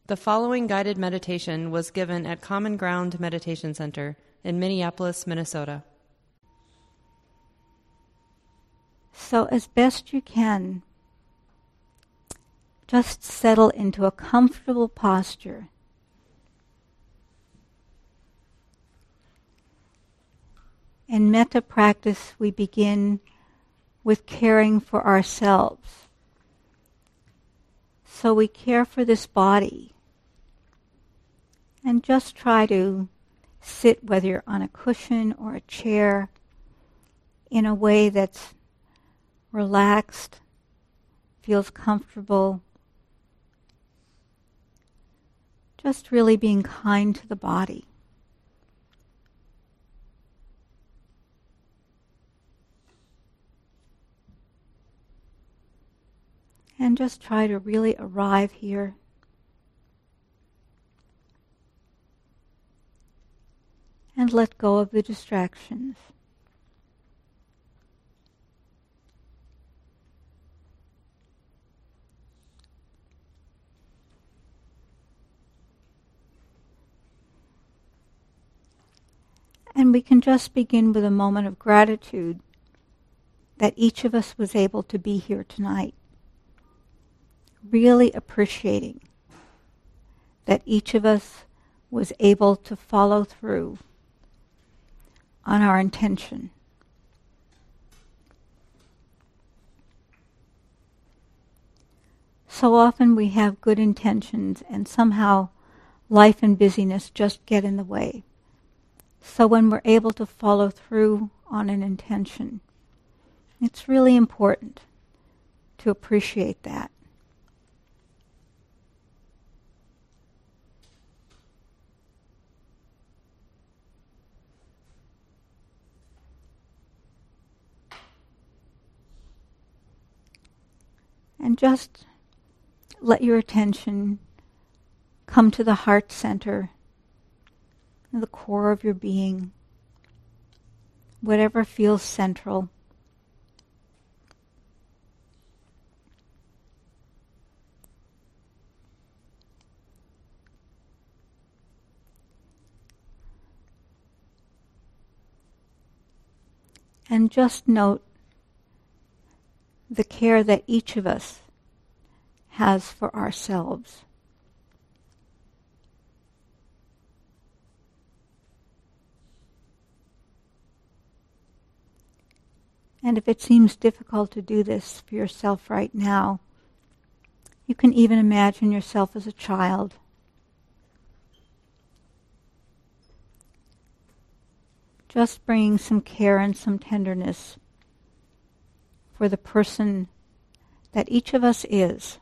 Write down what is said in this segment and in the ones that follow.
The following guided meditation was given at Common Ground Meditation Center in Minneapolis, Minnesota. So as best you can, just settle into a comfortable posture. In metta practice, we begin with caring for ourselves. So we care for this body and just try to sit, whether you're on a cushion or a chair, in a way that's relaxed, feels comfortable. Just really being kind to the body. And just try to really arrive here. And let go of the distractions. And we can just begin with a moment of gratitude that each of us was able to be here tonight. Really appreciating that each of us was able to follow through on our intention. So often we have good intentions and somehow life and busyness just get in the way. So when we're able to follow through on an intention, it's really important to appreciate that. And just let your attention come to the heart center, the core of your being, whatever feels central. And just note the care that each of us has for ourselves. And if it seems difficult to do this for yourself right now, you can even imagine yourself as a child. Just bringing some care and some tenderness for the person that each of us is.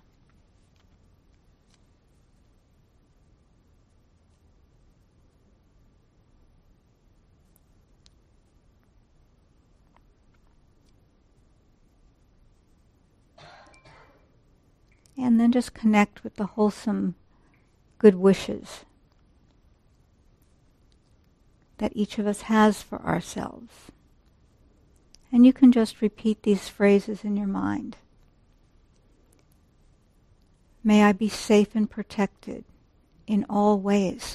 And then just connect with the wholesome good wishes that each of us has for ourselves. And you can just repeat these phrases in your mind. May I be safe and protected in all ways.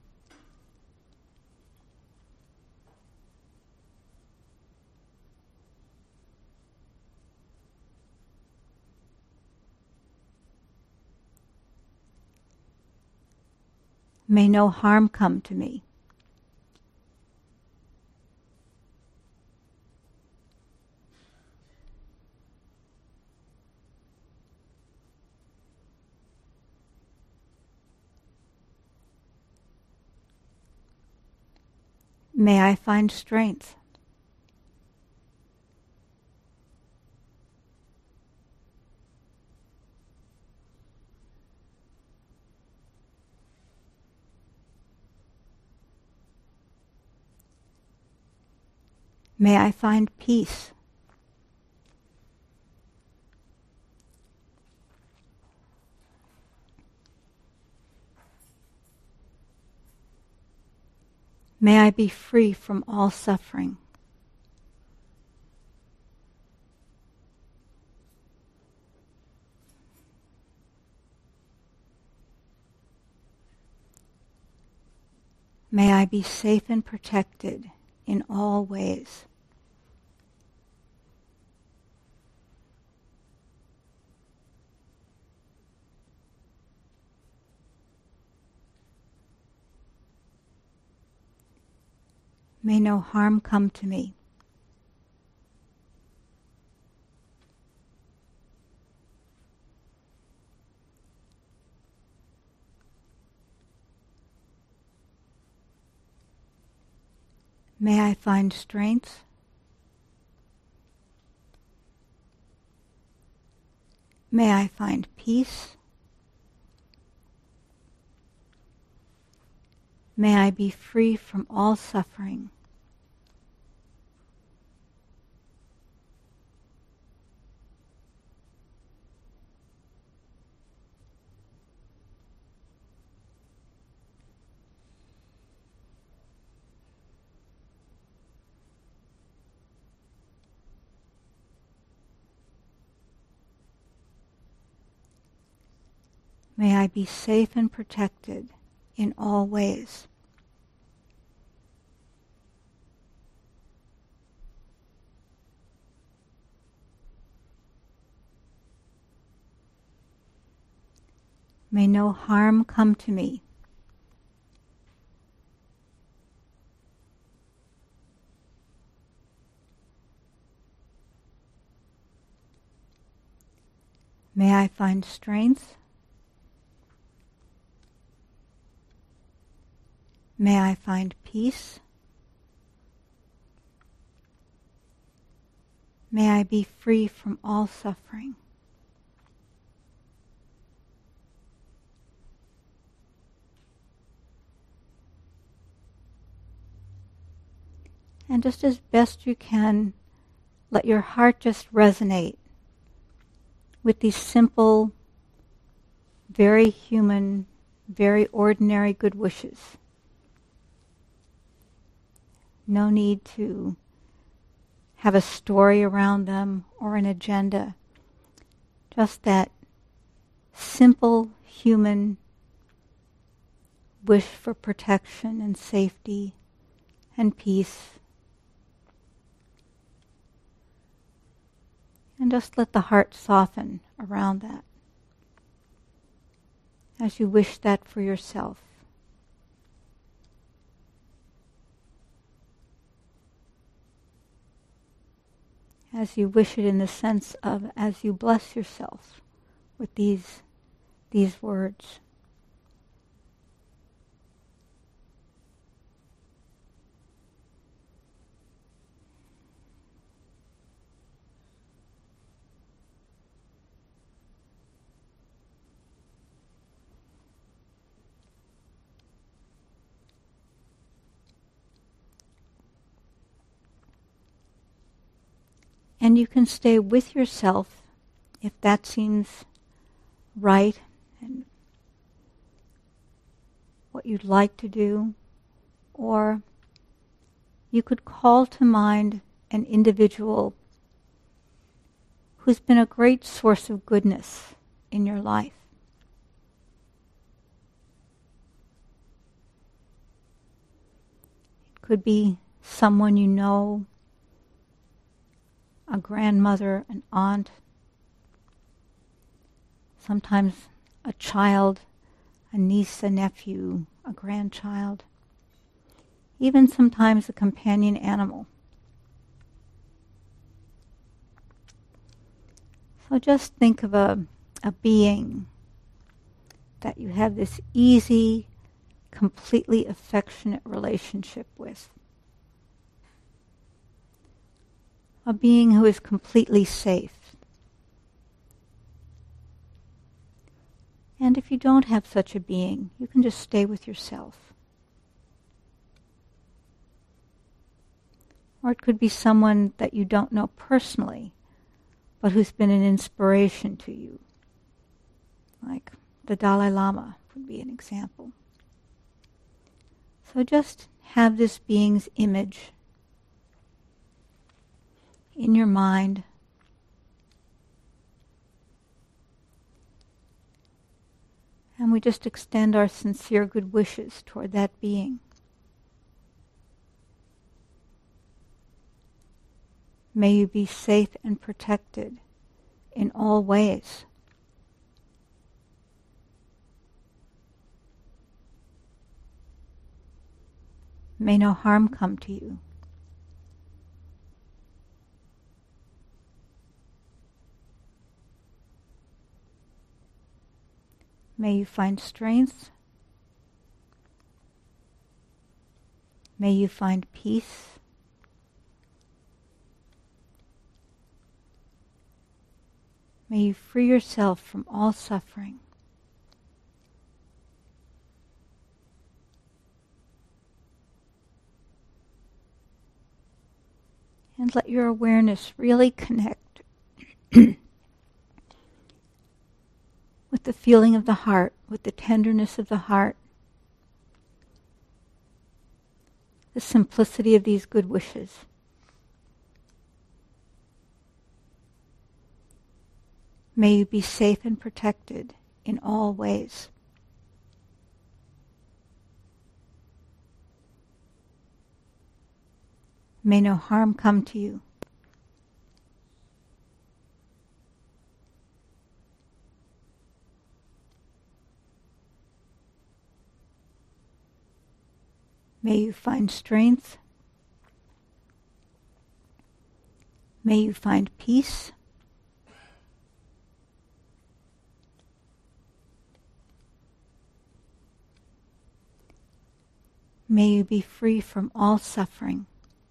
May no harm come to me. May I find strength. May I find peace. May I be free from all suffering. May I be safe and protected in all ways. May no harm come to me. May I find strength. May I find peace. May I be free from all suffering. May I be safe and protected in all ways. May no harm come to me. May I find strength. May I find peace. May I be free from all suffering. And just as best you can, let your heart just resonate with these simple, very human, very ordinary good wishes. No need to have a story around them or an agenda. Just that simple human wish for protection and safety and peace. And just let the heart soften around that as you wish that for yourself. As you wish it in the sense of as you bless yourself with these words. And you can stay with yourself if that seems right and what you'd like to do. Or you could call to mind an individual who's been a great source of goodness in your life. It could be someone you know, a grandmother, an aunt, sometimes a child, a niece, a nephew, a grandchild, even sometimes a companion animal. So just think of a being that you have this easy, completely affectionate relationship with. A being who is completely safe. And if you don't have such a being, you can just stay with yourself. Or it could be someone that you don't know personally, but who's been an inspiration to you. Like the Dalai Lama would be an example. So just have this being's image in your mind. And we just extend our sincere good wishes toward that being. May you be safe and protected in all ways. May no harm come to you. May you find strength. May you find peace. May you free yourself from all suffering. And let your awareness really connect with the feeling of the heart, with the tenderness of the heart, the simplicity of these good wishes. May you be safe and protected in all ways. May no harm come to you. May you find strength. May you find peace. May you be free from all suffering.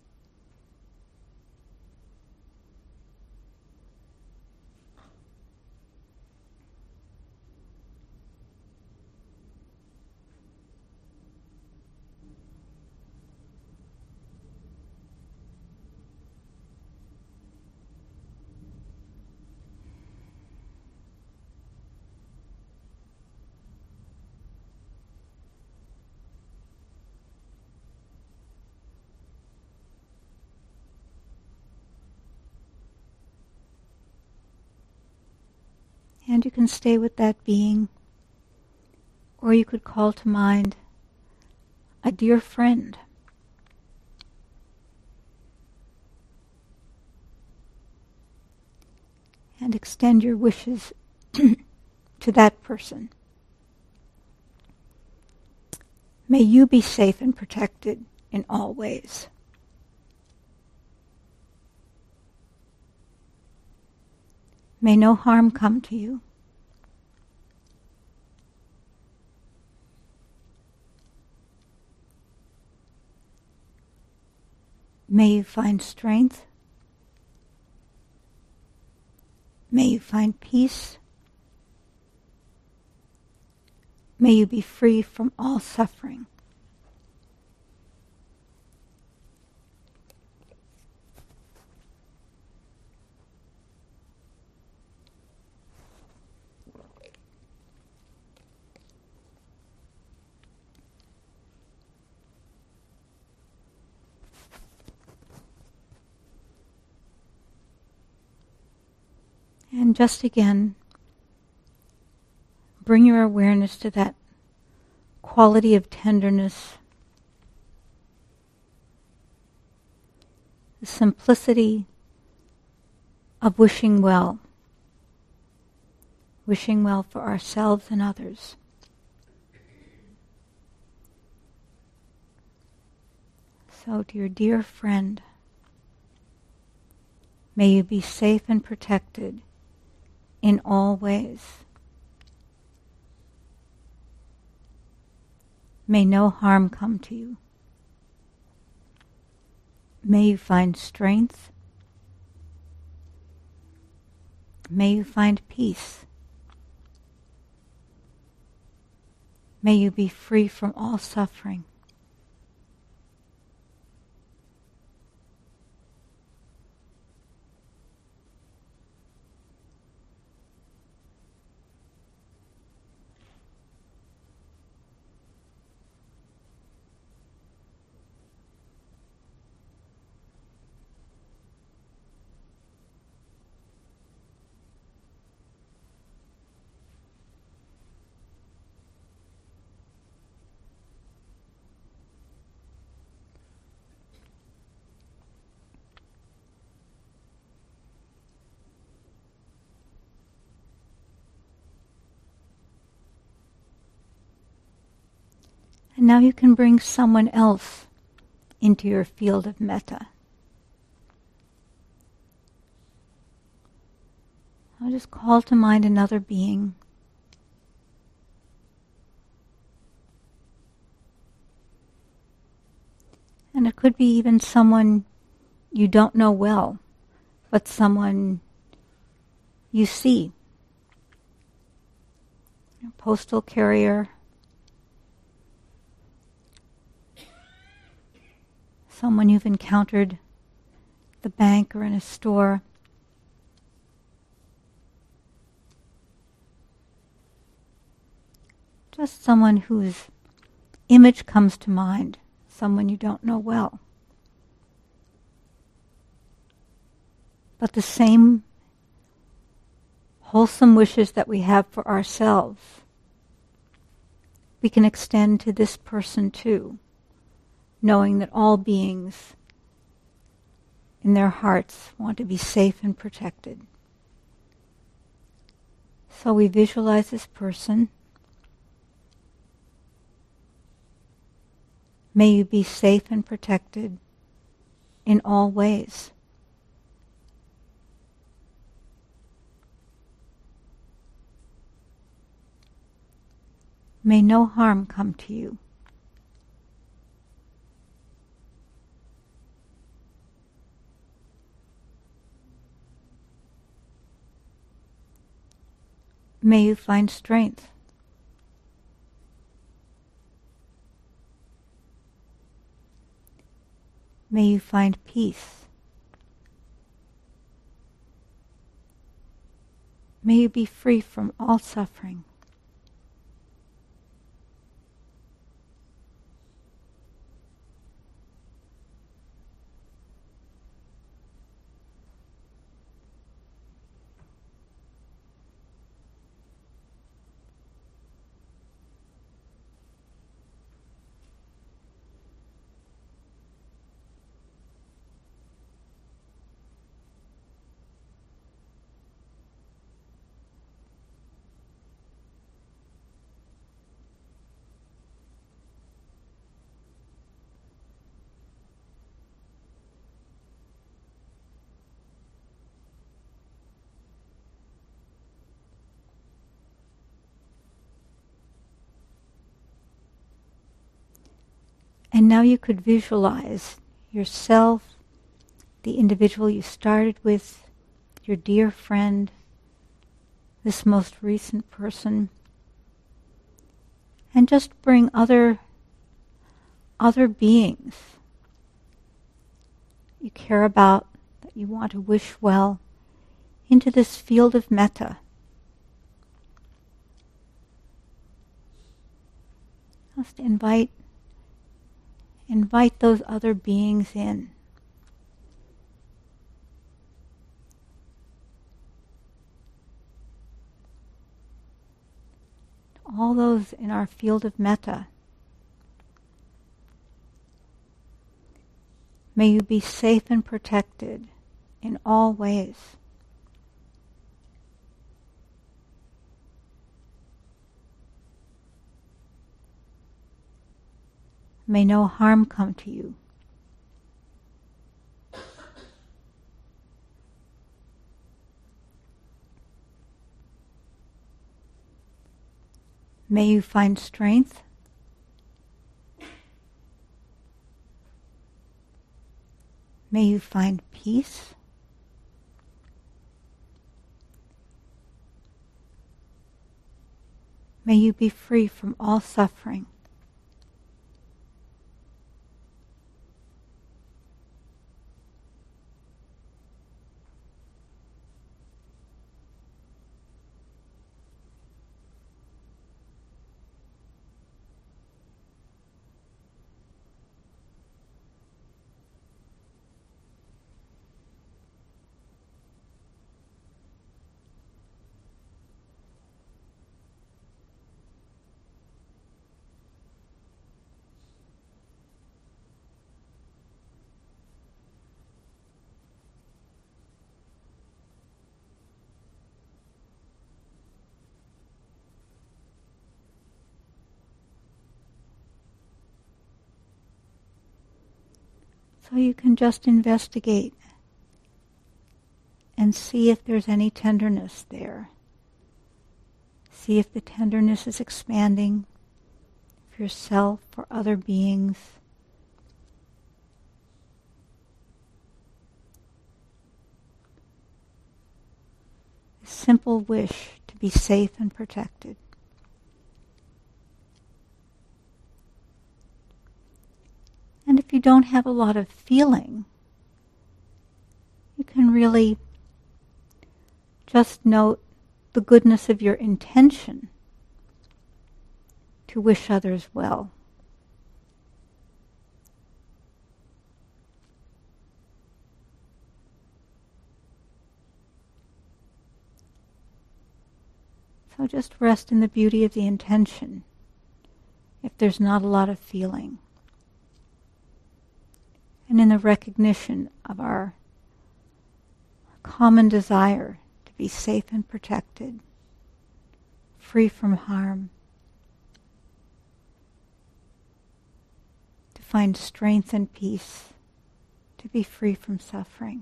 And you can stay with that being, or you could call to mind a dear friend. And extend your wishes to that person. May you be safe and protected in all ways. May no harm come to you. May you find strength. May you find peace. May you be free from all suffering. And just again, bring your awareness to that quality of tenderness, the simplicity of wishing well for ourselves and others. So, dear, dear friend, may you be safe and protected in all ways. May no harm come to you. May you find strength. May you find peace. May you be free from all suffering. And now you can bring someone else into your field of metta. I'll just call to mind another being. And it could be even someone you don't know well, but someone you see. A postal carrier, someone you've encountered at the bank or in a store. Just someone whose image comes to mind, someone you don't know well. But the same wholesome wishes that we have for ourselves, we can extend to this person too, knowing that all beings in their hearts want to be safe and protected. So we visualize this person. May you be safe and protected in all ways. May no harm come to you. May you find strength. May you find peace. May you be free from all suffering. And now you could visualize yourself, the individual you started with, your dear friend, this most recent person, and just bring other beings you care about, that you want to wish well, into this field of metta. Just invite those other beings in. All those in our field of metta. May you be safe and protected in all ways. May no harm come to you. May you find strength. May you find peace. May you be free from all suffering. So you can just investigate and see if there's any tenderness there. See if the tenderness is expanding for yourself, for other beings. A simple wish to be safe and protected. And if you don't have a lot of feeling, you can really just note the goodness of your intention to wish others well. So just rest in the beauty of the intention if there's not a lot of feeling. And in the recognition of our common desire to be safe and protected, free from harm, to find strength and peace, to be free from suffering.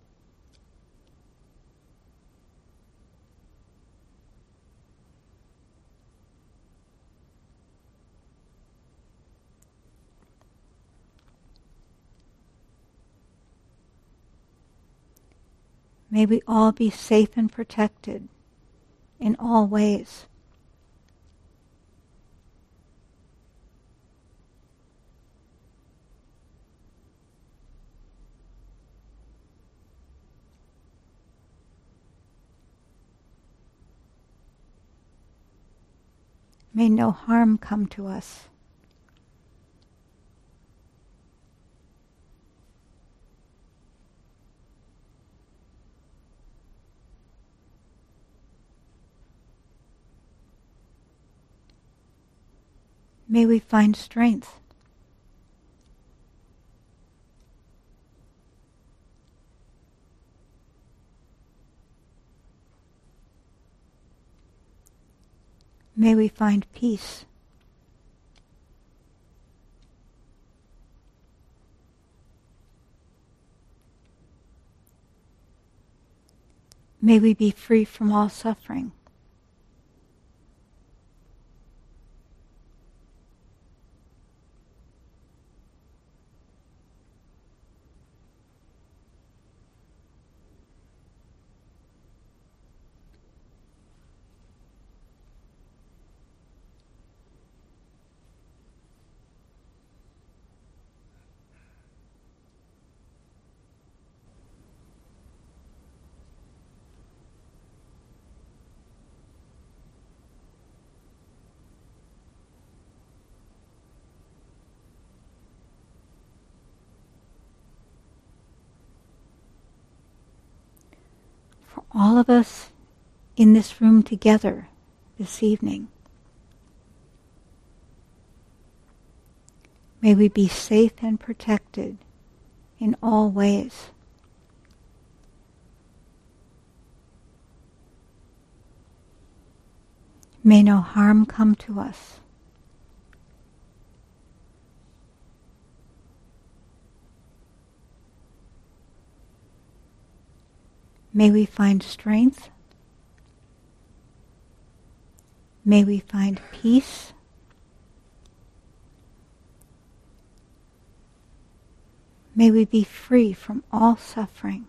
May we all be safe and protected in all ways. May no harm come to us. May we find strength. May we find peace. May we be free from all suffering. For all of us in this room together this evening, may we be safe and protected in all ways. May no harm come to us. May we find strength. May we find peace. May we be free from all suffering.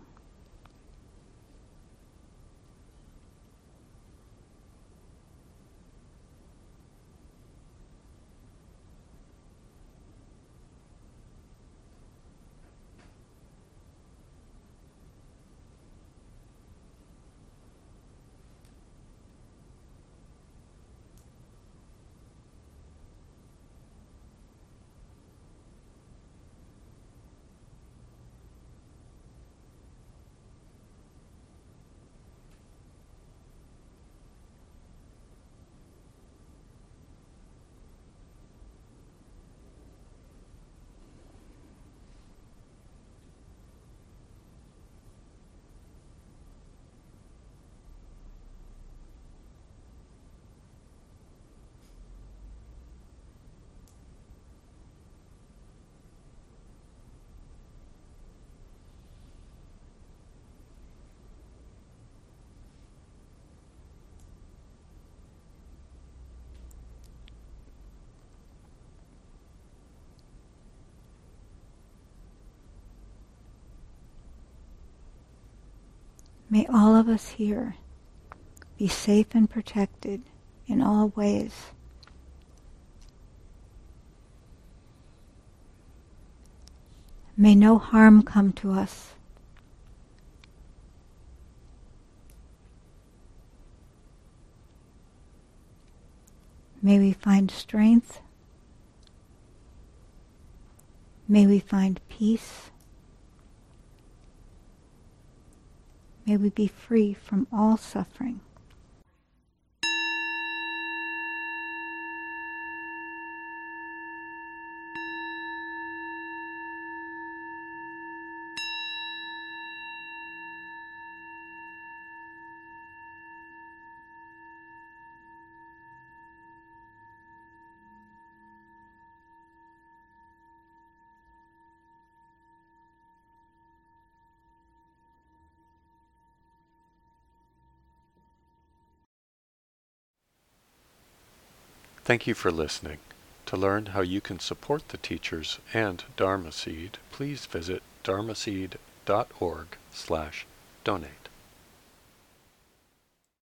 May all of us here be safe and protected in all ways. May no harm come to us. May we find strength. May we find peace. May we be free from all suffering. Thank you for listening. To learn how you can support the teachers and Dharma Seed, please visit dharmaseed.org/donate.